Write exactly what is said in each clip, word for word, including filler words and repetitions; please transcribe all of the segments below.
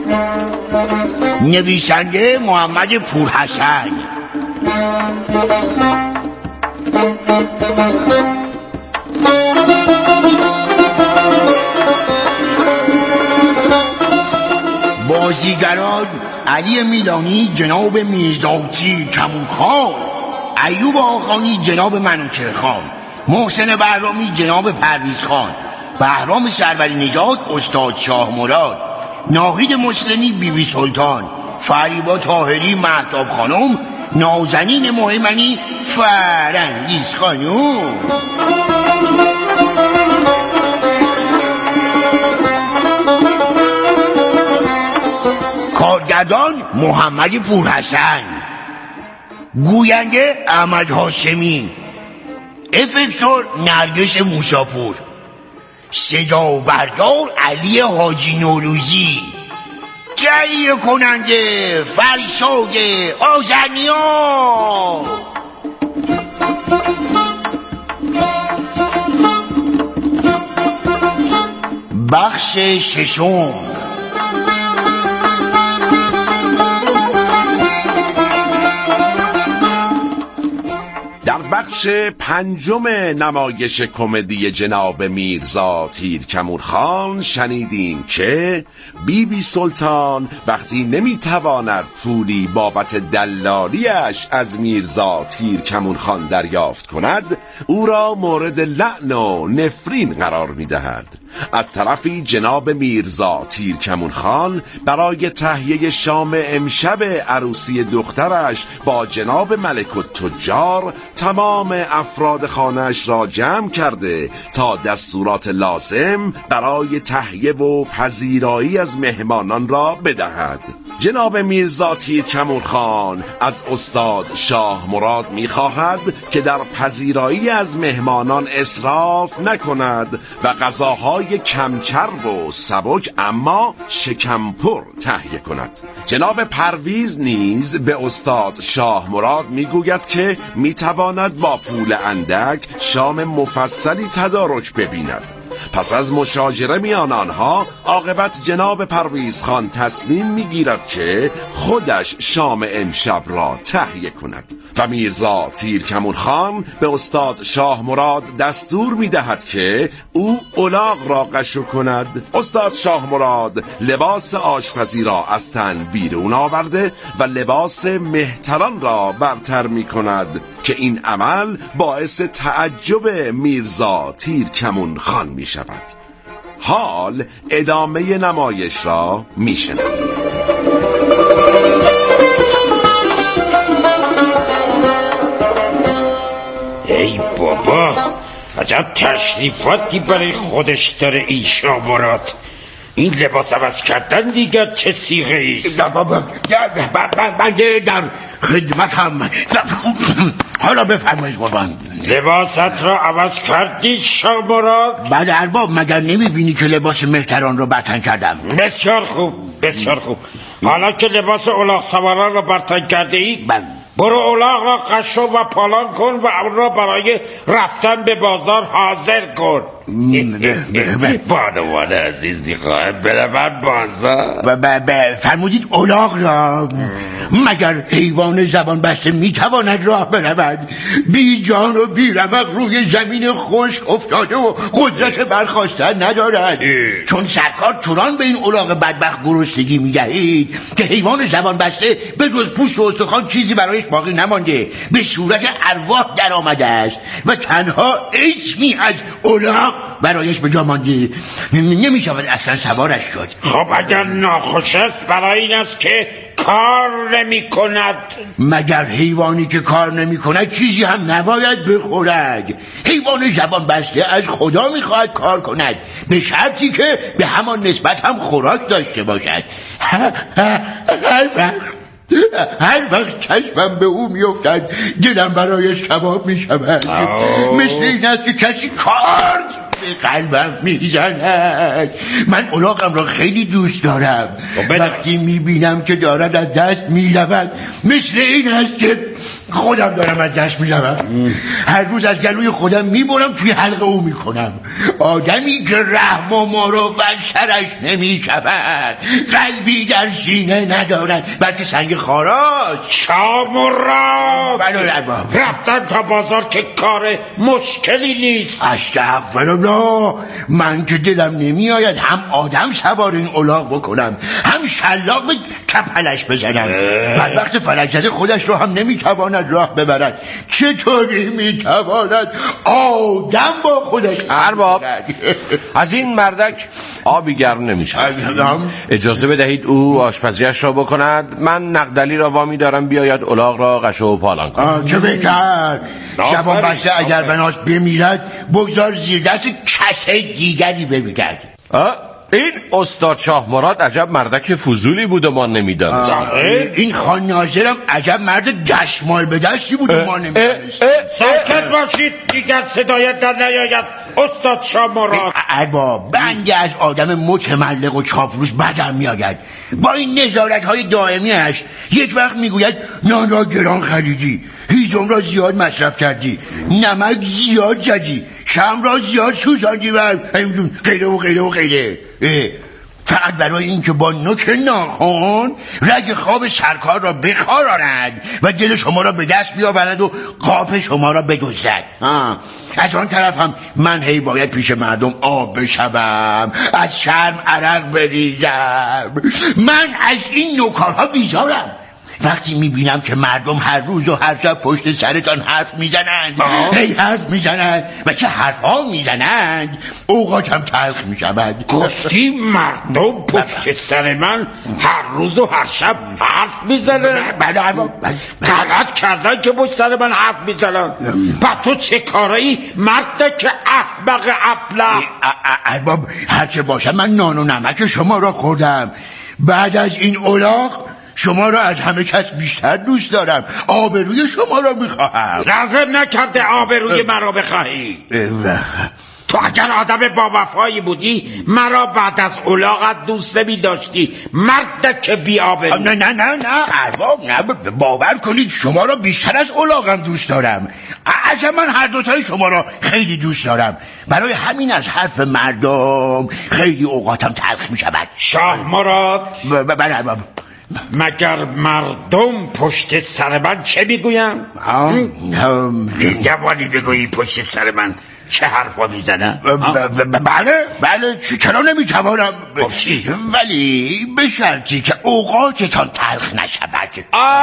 نویسنده محمد پورحسن. بازیگران: علی میلانی جناب میرزاتی کمونخان، ایوب آخانی جناب منوچهرخان، محسن بهرامی جناب پرویزخان، بهرام سروری نژاد استاد شاه مراد، ناهید مسلمی بیبی بی سلطان، فریبا طاهری مهتاب خانم، نازنین مهمنی فرنگیز خانم. کارگردان محمد پورحسن، گوینده احمد هاشمی، افکتور نرگس موساپور، صدا بردار علی حاجی نوروزی، تهیه کننده فرشاد آذرنیا. بخش ششم. در بخش پنجم نمایش کمدی جناب میرزا تیرکمونخان شنیدیم که بیبی بی سلطان وقتی نمیتواند پولی بابت دلالیش از میرزا تیرکمونخان دریافت کند، او را مورد لعن و نفرین قرار میدهد. از طرفی جناب میرزا تیرکمونخان برای تهیه شام امشب عروسی دخترش با جناب ملک التجار تمام افراد خانه‌اش را جمع کرده تا دستورات لازم برای تهیه و پذیرایی از مهمانان را بدهد. جناب میرزا تیرکمونخان از استاد شاه مراد می‌خواهد که در پذیرایی از مهمانان اسراف نکند و غذاهای کمچرب و سبک اما شکمپر تهیه کند. جناب پرویز نیز به استاد شاه مراد میگوید که میتواند با پول اندک شام مفصلی تدارک ببیند. پس از مشاجره میان آنها عاقبت جناب پرویز خان تصمیم میگیرد که خودش شام امشب را تهیه کند و میرزا تیرکمونخان به استاد شاه مراد دستور میدهد که او الاغ را قشو کند. استاد شاه مراد لباس آشپزی را از تن بیرون آورده و لباس مهتران را برتر میکند که این عمل باعث تعجب میرزا تیرکمونخان می شود. حال ادامه نمایش را می شنویم. ای بابا، عجب تشریفاتی برای خودش داره این شاه مراد. این لباس عوض کردن دیگر چه صیغه ایست؟ بابا من در خدمتم. حالا بفرمایید قربان. لباست را عوض کردی شاه مراد؟ بله ارباب، مگر نمیبینی که لباس مهتران رو برتن کردم؟ بسیار خوب بسیار خوب. حالا که لباس الاغ سواران را برتن کرده ای، بله، برو الاغ را قشو و پالان کن و اون را برای رفتن به بازار حاضر کن. بانوان عزیز میخواهم بروم بازار. فرمودید الاغ را؟ مگر حیوان زبان بسته میتواند راه برود؟ بی جان و بی رمق روی زمین خشک افتاده و قدرت برخاستن ندارد. چون سرکار چنان به این الاغ بدبخت گرسنگی میدهید که حیوان زبان بسته به جز پوست و استخوان چیزی برایش باقی نمانده، به صورت ارواح در آمده است و تنها اسمی از الاغ برایش به جا مانده. نمی شود اصلا سوارش شد. خب اگر ناخوش است برای این است که کار نمی کند. مگر حیوانی که کار نمی کند چیزی هم نباید بخورد؟ حیوان زبان بسته از خدا می خواهد کار کند، به شرطی که به همان نسبت هم خوراک داشته باشد. هر وقت هر وقت چشمم به او میافتد دلم برایش کباب می شود. مثل این است که کسی کار به قلبم میزند. من الاغم را خیلی دوست دارم. وقتی میبینم که دارد از دست میرود مثل این است که خودم دارم از دست میزنم. هر روز از گلوی خودم میبرم توی حلقه او میکنم. آدمی که رحم و مروت سرش نمیشود، قلبی در سینه ندارد بلکه سنگ خاراست. شامراد بله ارباب، رفتن تا بازار که کار مشکلی نیست. استغفرالله، من که دلم نمیآید هم آدم سوار این الاغ بکنم هم شلاق به کپلش بزنم. بعد وقت فلک زده خودش رو هم نمیتواند راه ببرد، چطوری میتواند آدم با خودش؟ ارباب، از این مردک آبی گرم نمیشه. اجازه بدهید او آشپزیش را بکند، من نقدلی را وامی دارم بیاید الاغ را قشه و پالان کند. چه بهتر. شبان بسته اگر بناست بمیرد بگذار زیر دست کسی دیگری بمیرد. این استاد شاه مراد عجب مردک فضولی بود و ما نمیدانست. این خان ناظرم عجب مرد دستمال به دستی بود و ما نمیدانست. ساکت باشید، دیگر صدایت در نیاید استاد شاه مراد. ارباب، بنده از آدم متملق و چاپلوس بدم میآید. با این نظارت های دائمیش یک وقت میگوید نان را گران خریدی، هیزم را زیاد مصرف کردی، نمک زیاد زدی، شم را زیاد سوزاندی و غیره و غیره و غیره. فقط برای این که با نوک ناخن رگ خواب سرکار را بخاراند و دل شما را به دست بیاورد و قاپ شما را بدزدد. از آن طرف هم من هی باید پیش مردم آب بشوم، از شرم عرق بریزم. من از این نوکارها بیزارم. وقتی میبینم که مردم هر روز و هر شب پشت سرتان حرف میزنند، هی حرف میزنند و چه حرفها میزنند، اوقاتم تلخ میشود. گفتی مردم پشت سر من هر روز و هر شب حرف میزنند؟ بله ارباب، غلط کردن که پشت سر من حرف میزنند. بعد تو چه کارایی مرد که احمق ابله؟ ارباب، هرچه باشه من نان و نمک شما را خوردم. بعد از این الاغ شما را از همه کس بیشتر دوست دارم. آبروی شما را میخواهم. لازم نکرده آبروی مرا بخواهی. تو اگر آدم با وفایی بودی مرا بعد از الاغت دوست نمی داشتی، مرد که بی آبرو. نه نه نه نه ارباب، نه، باور کنید شما را بیشتر از الاغم دوست دارم. اصلا من هر دوتای شما را خیلی دوست دارم. برای همین از حرف مردم خیلی اوقاتم تلخ می شود. شاه مراد، بله ارباب، مگر مردم پشت سر من چه میگویم؟ جوانی بگویی پشت سر من چه حرفا میزنن؟ بله بله، چرا نمیتوانم؟ چی؟ ولی به شرطی که اوقاتتان تلخ نشود.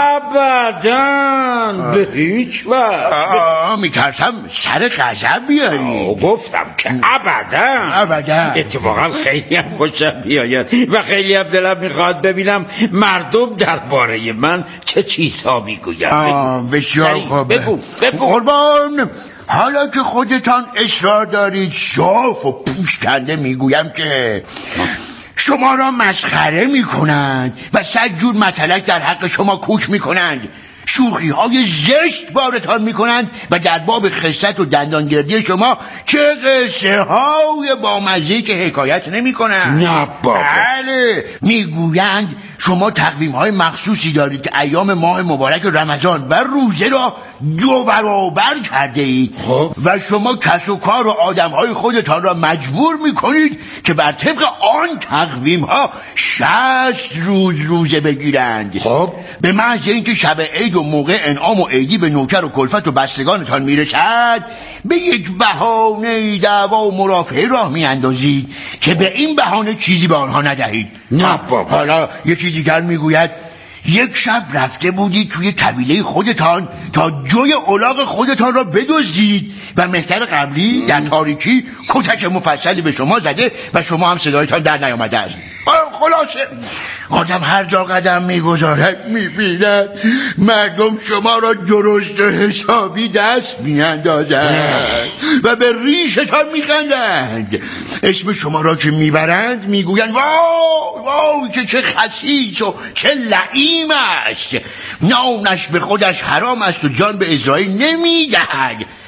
ابداً، به هیچ وقت. میترسم سر غضب بیایی. گفتم که ابداً ابداً. اتفاقا خیلی هم خوشم بیاید و خیلی هم دلم میخواد ببینم مردم درباره من چه چیزها میگویند. بسیار خوبه. بگو بگو. قربان، حالا که خودتان اصرار دارید صاف و پوش کنده میگویم که شما را مسخره میکنند و صد جور مطلق در حق شما کوک میکنند، شوخی های زشت بارتان میکنند و در باب خست و دندانگردی شما چه قصه های با مزه که حکایت نمیکنند. نه بابا. بله، میگویند شما تقویم های مخصوصی دارید که ایام ماه مبارک رمضان و روزه را دو برابر کرده اید و شما کس و کار و آدم های خودتان را مجبور میکنید که بر طبق آن تقویم ها شصت روز روزه بگیرند. خب به محض اینکه شب عید و موقع انعام و عیدی به نوکر و کلفت و بستگانتان میرسد، به یک بهانه دعوا و مرافعه راه میاندازید که به این بهانه چیزی به آنها ندهید. نه بابا. حالا یکی دیگر میگوید یک شب رفته بودید توی طویله خودتان تا جوی الاغ خودتان را بدزدید و مهتر قبلی در تاریکی کتک مفصلی به شما زده و شما هم صدایتان در نیامده است. خلاصه آدم هر جا قدم میگذارد میبیند مردم شما را درست و حسابی دست میاندازند و به ریشتان میخندند. اسم شما را که میبرند میگویند واو واو که چه خسیس و چه لعیم است، نامش به خودش حرام است و جان به اسرائیل نمیدهد.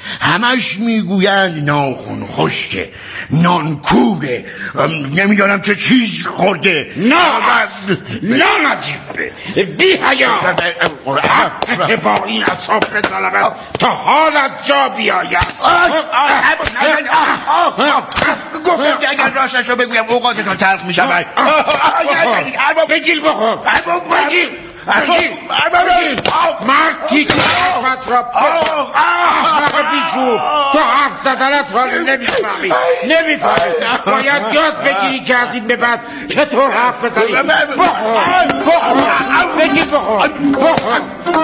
همش میگویند ناخون خشکه، نانکوبه، نمیدانم چه چیز خورده. نه نه نجیبه بی حیا حق با این اصاب بزنم تا حالت جا بیاید. گفتم که اگر راستش رو بگویم اوقاتتان تلخ می شود. بگیر بخور بگیر بگیر مردی که حرفت را احمق بیشور تو حرف زدنت را نمیفهمی نمیفهمی باید یاد بگیری که از این به بعد چطور حرف بزنی. بخور بخور بگیر بخور بخور.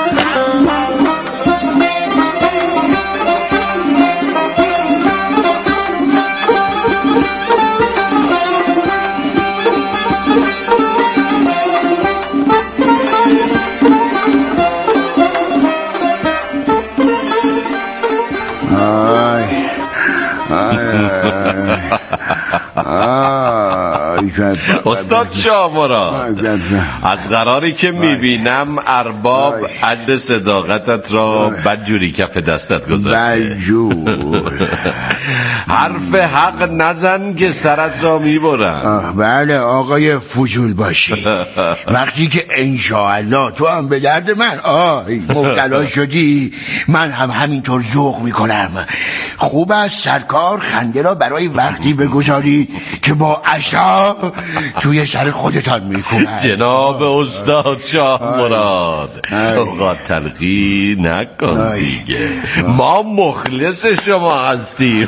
استاد شامراد، از قراری که میبینم ارباب حد صداقتت را بدجوری کف دستت گذاشته. بدجور حرف حق نزن که سرت را میبرن. بله آقای فضول باشی. وقتی که انشاءالله تو هم به درد من آی مبتلا شدی من هم همینطور ذوق میکنم. خوب است سرکار خنده را برای وقتی بگذاری که با عصا توی سر خودتان میکنن. جناب استاد شاه مراد اوقات تلخی نکن دیگه، ما مخلص شما هستیم.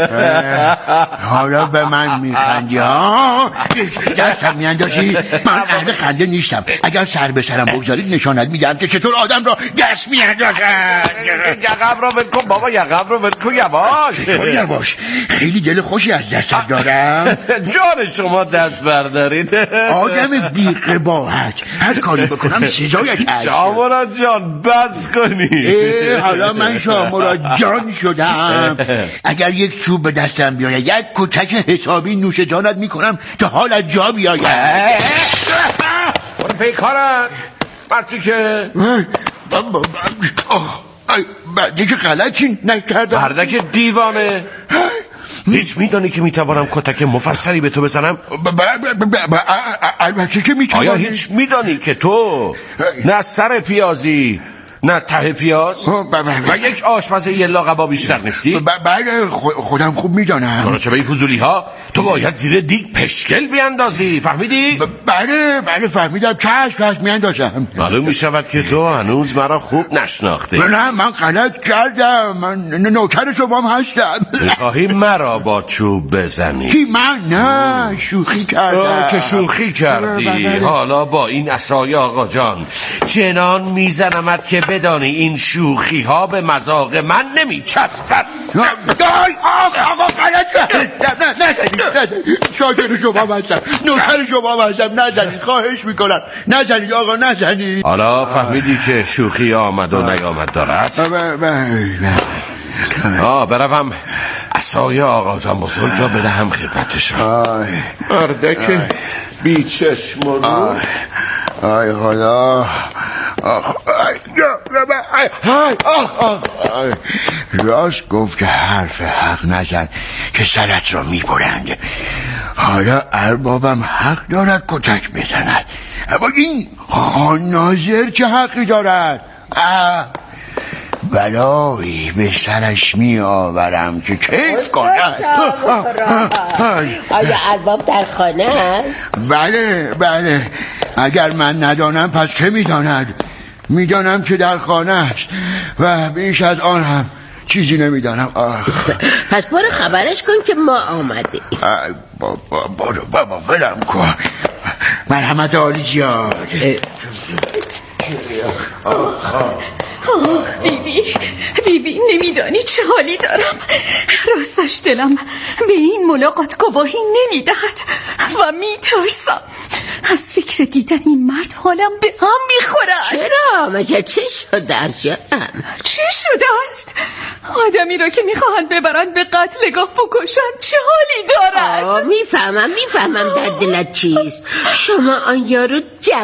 حالا به من میخندی ها؟ دستم میاندازی؟ من اهل خنده نیستم. اگر سر به سرم بگذارید نشانت میدم که چطور آدم را دست میاندازد. یقم را ولکن بابا، یقم را ولکن. یواش یواش، خیلی دل خوشی از دستت دارم. جان شما دست بردارید. آدم بی قباحت، هر کاری بکنم سزایش هست. شامراد جان بس کنی. حالا من شامراد جان شدم. اگر یک چوب به دستم بیاید یک کتک حسابی نوش جانت میکنم تا حالت جا بیاید. برو پیکارت مرتی که دیگه غلطی نکردم. بردک دیوانه، هیچ میدانی که میتوانم کتک مفصلی به تو بزنم؟ البته که میتوانی. آیا هیچ میدانی که تو نه سر پیازی نه ته پیاز و یک آشپز یلا قبا بیشتر نیستی؟ بله خودم خوب میدانم. چرا به این فضولی ها تو باید زیر دیگ پشکل بیاندازی، فهمیدی؟ بله بله فهمیدم. چشم چشم میاندازم. معلوم میشود که تو هنوز مرا خوب نشناخته. نه من غلط کردم، من نوکر شما هم هستم. میخواهی مرا با چوب بزنی؟ کی من؟ نه شوخی کردم. که شوخی کردی. حالا با این عصای آقا جان چنان میزنمت که بدانی این شوخی ها به مذاق من نمی چسبد. آقا غلط نزنید، شاکر شما هستم، نوکر شما هستم، نزنید خواهش میکنم، نزنید آقا نزنید. حالا فهمیدی که شوخی آمد و نیامد دارد؟ آه بروم عصای آقا جان بزرگ را بدهم خدمتشان. مردک بی چشم و رو. آی خدا، راست گفت که حرف حق نزن که سرت را میبرند. حالا اربابم حق دارد کتک بزند، اما این خان ناظر چه حقی دارد؟ بلایی به سرش می آورم که کیف کند. آیا ارباب در خانه است؟ بله بله، اگر من ندانم پس که میداند؟ میدانم که در خانه است و بیش از آن هم چیزی نمیدانم. پس برو خبرش کن که ما آمده. بابا بابا بابا ولم کن. مرحمت عالی زیاد. آخ بیبی بیبی نمیدانی چه حالی دارم. راستش دلم به این ملاقات گواهی نمیدهد و میترسم از فکر دیدن این مرد حالم به هم میخورد. چرا؟ مگر چه شده است جانم؟ چه شده است؟ آدمی را که میخواهند ببرند به قتلگاه بکشند چه حالی دارد؟ آه میفهمم میفهمم در دلت چیست. شما آن یارو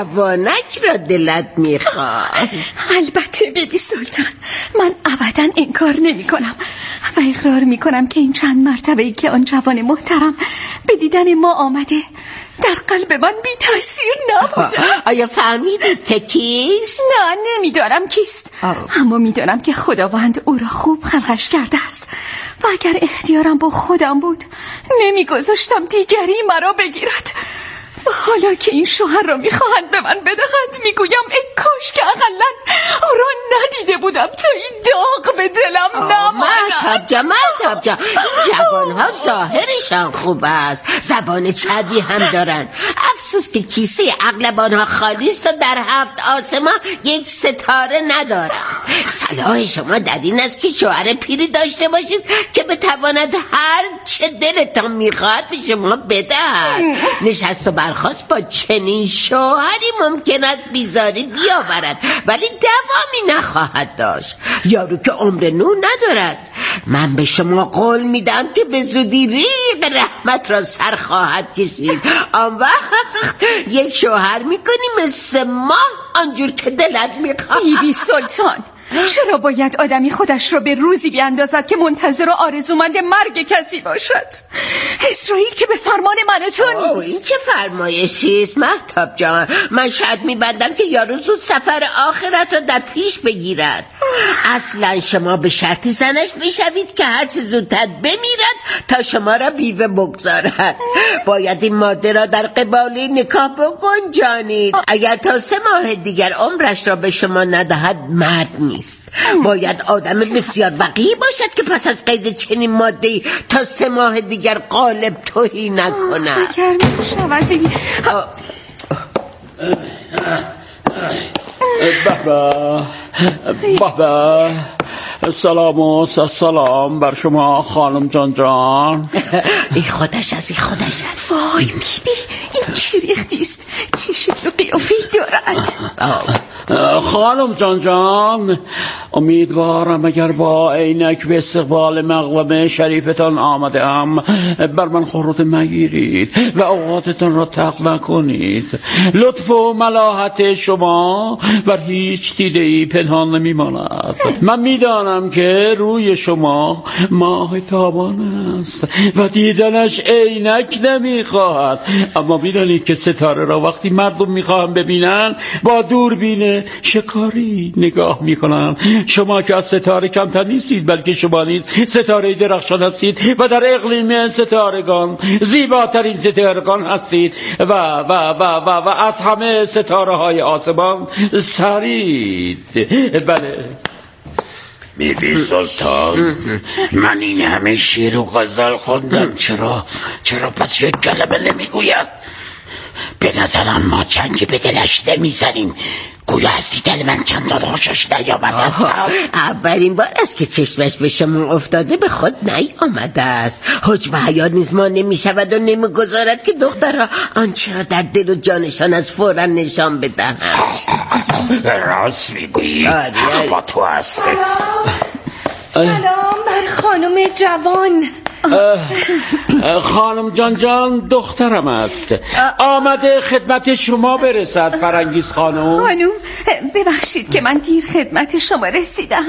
جوانک را دلت میخواد. البته بیبی سلطان، من ابدا انکار نمی کنم و اقرار می کنم که این چند مرتبه‌ای که آن جوان محترم به دیدن ما آمده در قلب من بی تاثیر نبوده. آیا فهمیدید که کیست؟ نه نمیدانم کیست، اما میدانم که خداوند او را خوب خلقش کرده است و اگر اختیارم با خودم بود نمیگذاشتم دیگری مرا بگیرد. و حالا که این شوهر را میخواهند به من بدهند میگویم ای کاش که اقلا او را ندیده بودم تا این داغ به دلم نماند. مهتاب جا مهتاب جا این جوان ها ظاهرشان خوب است، زبان چربی هم دارن، افسوس که کیسه عقل آنها خالی است و در هفت آسمان یک ستاره ندارن. صلاح شما در این است که شوهر پیری داشته باشید که بتواند هر چه دلتان میخواد به شما بدهد. نشست و برخاست با چنین شوهری ممکن است بیزاری بیاورد ولی دوامی نخواهد داشت. یارو که عمر نو ندارد. من به شما قول میدم که به زودی ریق رحمت را سر خواهد کشید. آن وقت یک شوهر میکنی مثل ما آنجور که دلت میخواهد. بیبی سلطان، چرا باید آدمی خودش را به روزی بیاندازد که منتظر و آرزومند مرگ کسی باشد؟ اسرائیل که به فرمان من و تو نیست. این چه فرمایشی است مهتاب جان؟ من شرط میبندم که یارو زود سفر آخرت را در پیش بگیرد. اصلا شما به شرط زنش بشوید که هرچه زودتر بمیرد تا شما را بیوه بگذارد. باید این ماده را در قباله نکاح بگنجانید. اگر تا سه ماه دیگر عمرش را به شما ندهد مرد نیست. باید آدم بسیار وقیح باشد که پس از قید چنین ماده‌ای تا سه ماه دیگر قالب توهی نکند. اگر میشود ببین بابا بابا سلام و سلام بر شما خانم جان جان. ای خودش است ای خودش است. وای بیبی این چی ریختیست؟ چه شکل و قیافه‌ای دارد؟ خانم جان جان امیدوارم اگر با عینک به استقبال مقام شریفتان آمده ام بر من خورده مگیرید و اوقاتتان را تلخ نکنید. لطف و ملاحت شما بر هیچ دیده‌ای پنهان نمیماند. من میدانم که روی شما ماه تابان است و دیدنش عینک نمیخواهد، اما میدانید که ستاره را وقتی مردم میخواهم ببینن با دوربین شکاری نگاه میکنن. شما که از ستاره کمتر نیستید بلکه شما نیز ستاره درخشان هستید و در اقلیم ستارگان زیباترین ستارگان هستید و و و و و از همه ستاره های آسمان سرید. بله بیبی سلطان، من این همه شعر و غزل خوندم، چرا چرا پس یک کلمه نمیگوید؟ به نظرم ما چنگی به دلش نمیزنیم، گویا از دیدن من چندان خوشش نیامده است. اولین بار است که چشمش به شما افتاده به خود نیامده است. حجب حیا نیز ما نمیشود و نمیگذارد که دخترها آنچه را در دل و جانشان از فورا نشان بدهند. راست میگویی، با تو هست. سلام بر خانم جوان. خانم جان جان دخترم است، آمده خدمت شما برسد. فرنگیز خانم. خانم ببخشید که من دیر خدمت شما رسیدم.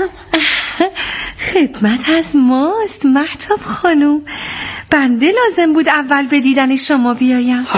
خدمت از ماست مهتاب خانم، بنده لازم بود اول به دیدن شما بیایم.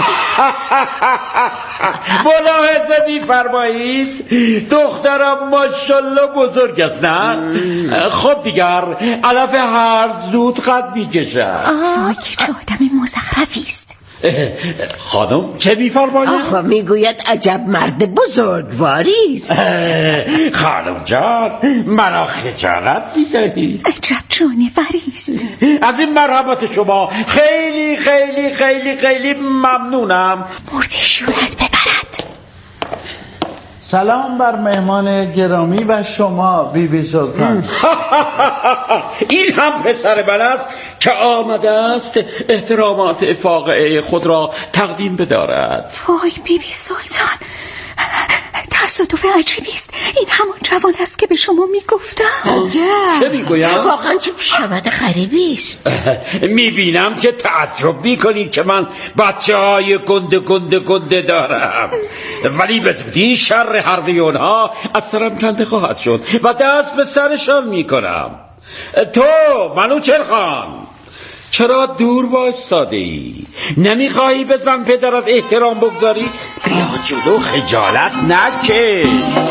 ملاحظه می‌فرمایید دخترم ماشاءالله بزرگ است نه؟ خب دیگر علف هر زود قد می‌کشد. وای که چه آدم مزخرفی است. خانم چه می‌فرمایید؟ آخه میگوید عجب مرد بزرگواری است. خانم جان مرا خجالت می‌دهید. عجب جانوری است. از این مرحمت شما خیلی خیلی خیلی خیلی ممنونم. مرد شورت ببرد. سلام بر مهمان گرامی و شما بی بی سلطان. این هم پسر من است که آمده است احترامات فاقعه خود را تقدیم بدارد. وای بی بی سلطان، تصادف عجیبی است. این همون جوان است که به شما میگفتم. چه میگویم؟ واقعا چه پیش آمده غریبی است. میبینم که تعجب میکنی که من بچه های گنده گنده گنده دارم، ولی به زودی شر هر دیونها از سرم کنده خواهد شد و دست به سرشان میکنم. تو منوچهر خان، چرا دور وایستاده ای؟ نمیخواهی به زن پدرت احترام بگذاری؟ بیا جلو، خجالت نکش.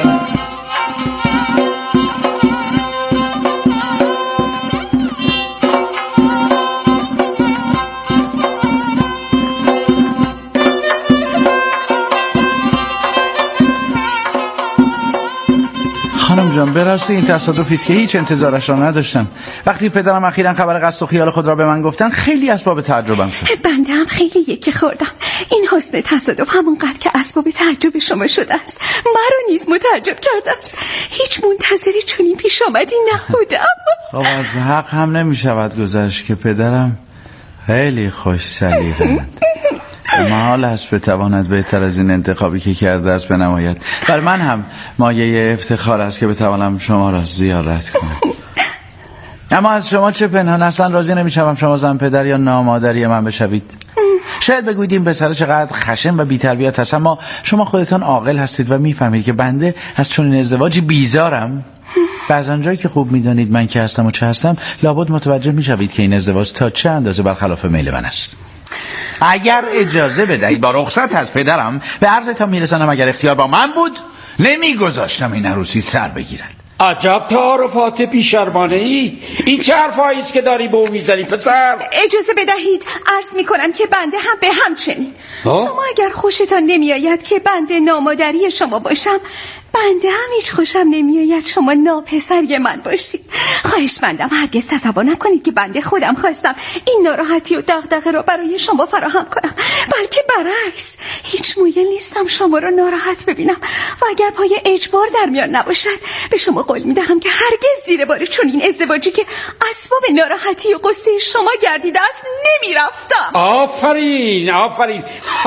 خانم جان، به راستی این تصادفی است که هیچ انتظارش را نداشتم. وقتی پدرم اخیراً خبر قصد و خیال خود را به من گفتن خیلی اسباب تعجبم شد. بنده هم خیلی یکی خوردم. این حسن تصادف همونقدر که اسباب تعجب شما شده است مرا نیز متعجب کرده است. هیچ منتظری چنین پیش آمدی نبودم. خب از حق هم نمی شود گذشت که پدرم خیلی خوش سلیقه‌اند. محال است بتواند بهتر از این انتخابی که کرده است بنماید. بر من هم مایه افتخار است که بتوانم شما را زیارت کنم. اما از شما چه پنهان، اصلا راضی نمیشم شما زن پدر یا نامادری من بشوید. شاید بگویید این پسر چقدر خشن و بی‌تربیت است، اما شما خودتان عاقل هستید و میفهمید که بنده از چنین ازدواجی بیزارم. بعضا جایی که خوب میدانید من که هستم و چه هستم، لابد متوجه میشوید که این ازدواج تا چه اندازه برخلاف میل من است. اگر اجازه بدهید با رخصت از پدرم به عرضتان میرسانم اگر اختیار با من بود نمیگذاشتم این عروسی سر بگیرد. عجب تعارفات بی‌شرمانه ای. این چه حرفایی است که داری به او میزنی پسر؟ اجازه بدهید عرض میکنم که بنده هم به همچنین. شما اگر خوشتان نمیآید که بنده نامادری شما باشم، بنده هم هیچ خوشم نمیآید شما ناپسری من باشید. خواهش مندم هرگز تصور نکنید که بنده خودم خواستم این ناراحتی و دغدغه را برای شما فراهم کنم، بلکه برعکس. هیچ مایل نیستم شما را ناراحت ببینم و اگر پای اجبار در میان نباشد به شما قول میدهم که هرگز زیر بار چنین ازدواجی که اسباب ناراحتی و غصه شما گردیده است نمیرفتم. آفرین آفرین.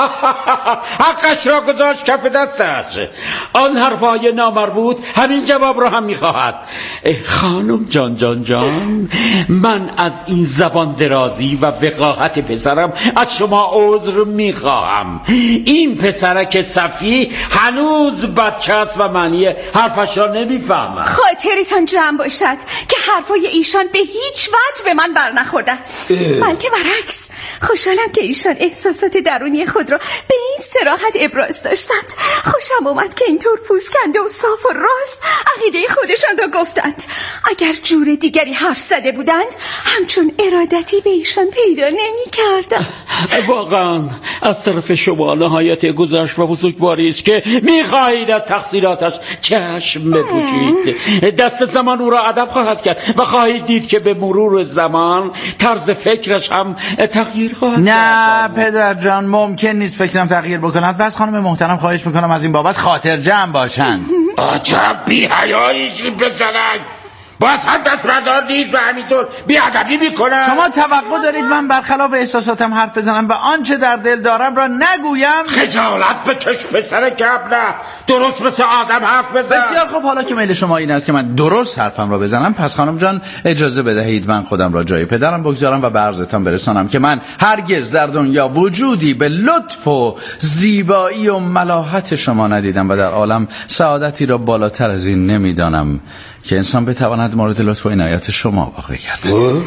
حقش را گذاشت کف دستش. آن حرفای نامربوط همین جواب را هم میخواهد. خانم جان جان جان، من از این زبان درازی و وقاحت پسرم از شما عذر میخواهم. این پسرک صفی هنوز بچه است و معنی حرفش را نمیفهمد. خاطرتان جمع باشد که حرفای ایشان به هیچ وجه به من بر نخورده است، بلکه برعکس. خوشحالم که ایشان احساسات درونی خود را به این صراحت ابراز داشتند. خوشم اومد که اینطور پوست کنده و صاف و راست عقیده خودشان را گفتند. اگر جور دیگری حرف زده بودند همچون ارادتی به ایشان پیدا نمی کردم. واقعا از طرف شما نهایت گذشت و بزرگواری است که میخواهید از تقصیراتش چشم بپوشید. دست زمان او را ادب خواهد کرد و خواهید دید که به مرور زمان طرز فکرش هم تغییر خواهد کرد. نه پدر جان، ممکن نیست فکرم تغییر بکند. بس خانم محترم خواهش میکنم از این بابت خاطر جمع باشند. عجب بی حیاییش این پسرک. باز هم دست بردار نیست به همینطور بی ادبی میکنم. شما توقع دارید من برخلاف احساساتم حرف بزنم و آنچه در دل دارم را نگویم؟ خجالت بکش پسر کبله، درست مثل آدم حرف بزن. بسیار خوب، حالا که میل شما این است که من درست حرفم را بزنم، پس خانم جان اجازه بدهید من خودم را جای پدرم بگذارم و به عرضتان برسانم که من هرگز در دنیا وجودی به لطف و زیبایی و ملاحت شما ندیدم و در عالم سعادتی را بالاتر از این نمیدانم که انسان بتواند مورد لطف و عنایت شما واقع گردد.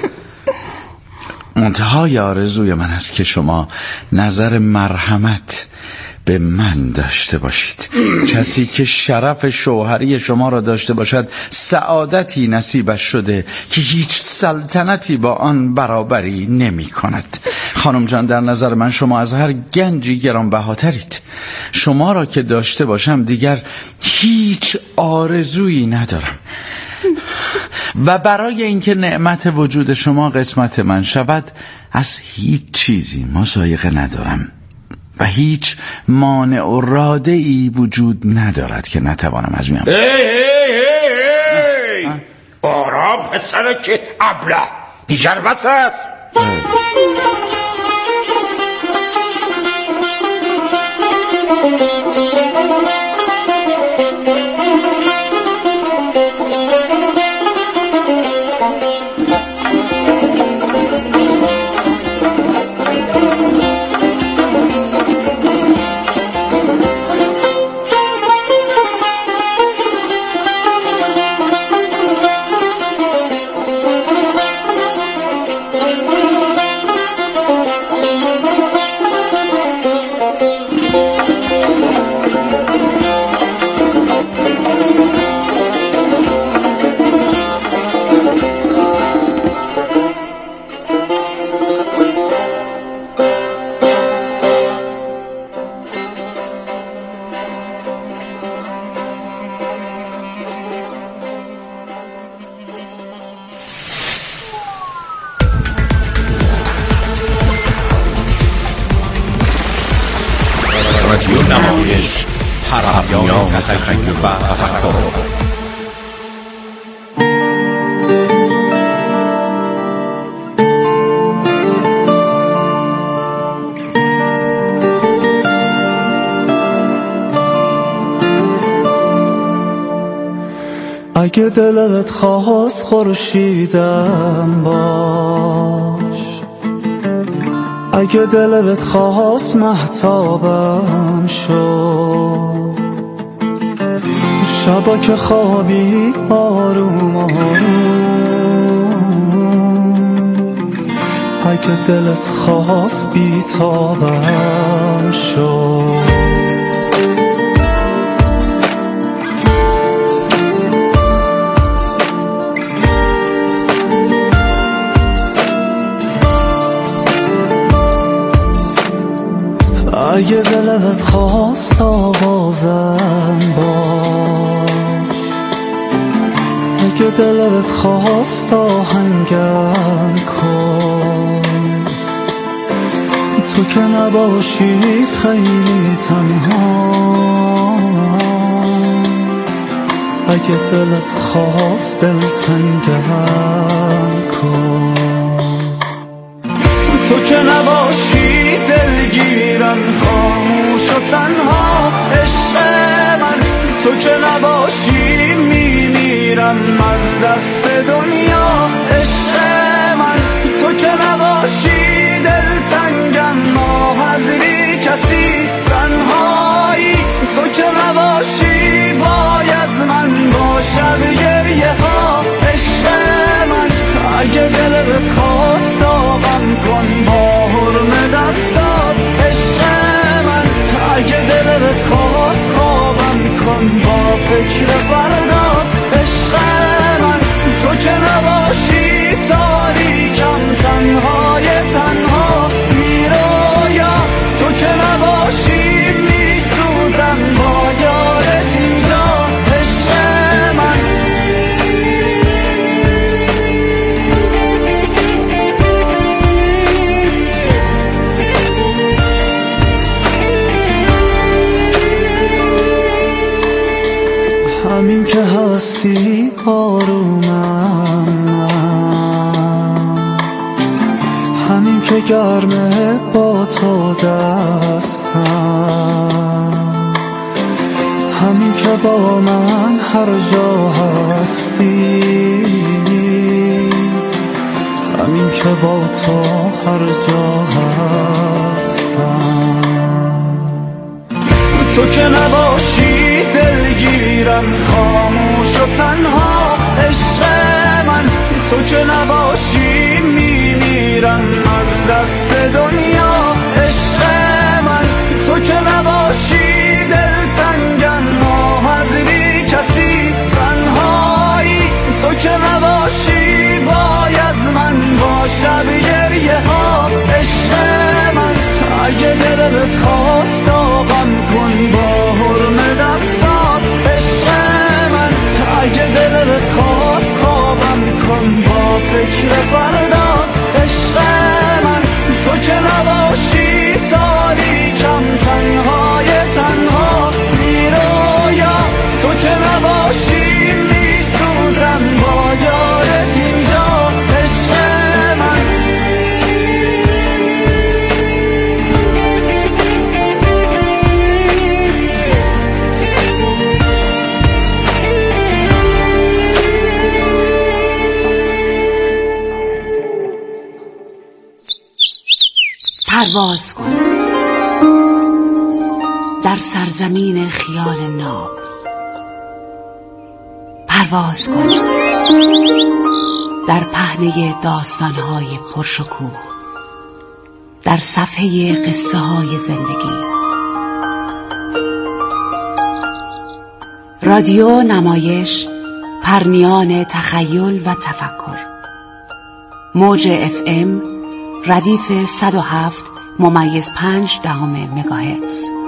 منتهای آرزوی من است که شما نظر مرحمت به من داشته باشید. کسی که شرف شوهری شما را داشته باشد سعادتی نصیبش شده که هیچ سلطنتی با آن برابری نمی کند. خانم جان، در نظر من شما از هر گنجی گرانبهاترید. شما را که داشته باشم دیگر هیچ آرزویی ندارم و برای اینکه نعمت وجود شما قسمت من شود از هیچ چیزی مضایقه ندارم. و هیچ مانع و رادعی وجود ندارد که نتوانم از میان. هی هی هی هی آرام پسره که ابله دیگر بس است. رادیو نمایش، پرهمیان تخیل و تفکر. اگه دلت خواست خورشیدم باش، اگه دلت خواست مهتابم شو، شبا که خوابی آروم آروم، اگه دلت خواست بیتابم شو. اگه دلت خواست آوازم باش، اگه دلت خواست آهنگم کن، تو که نباشی خیلی تنها، اگه دلت خواست دلتنگم کن، تو که نباشی دلگیرم خاموش و تنها، عشق من تو که نباشی میمیرم از دست دنیا، عشق من تو که نباشی دلتنگم ناحضری کسی تنهایی، تو که نباشی وای از من باشد گریه ها، عشق من اگه دلت خواست آقم کن با حرم دستات، عشق من اگه دلت خواست خوابم کن با فکر فردات، عشق من تو که نباشی تاریکم تنهای تنها بیرویا، تو که نباشی میسوزم با یارت اینجا، عشق من. همین که هستی آرومم من، همین که گرمه با تو دستم، همین که با من هر جا هستی، همین که با تو هر جا هستم، تو که نباشی دلگیرم خاموش و تنها، عشق من تو که نباشی میمیرم از دست دنیا، عشق من تو که نباشی دلتنگم ناحضری کسی تنهایی، تو که نباشی وای از من باشد گریه ها، عشق من اگه دلت خواست آقم کن با حرم دستات، عشق من اگه دلت خواست خوابم کن با فکر فردات، عشق من تو که نباشی تاریکم پرواز کن در سرزمین خیال ناب. پرواز کن در پهنه داستان‌های پرشکوه، در صفحه قصه های زندگی. رادیو نمایش، پرنیان تخیل و تفکر. موج اف ام ردیف صد و هفت ممیز پنج دهم مگاهرتز.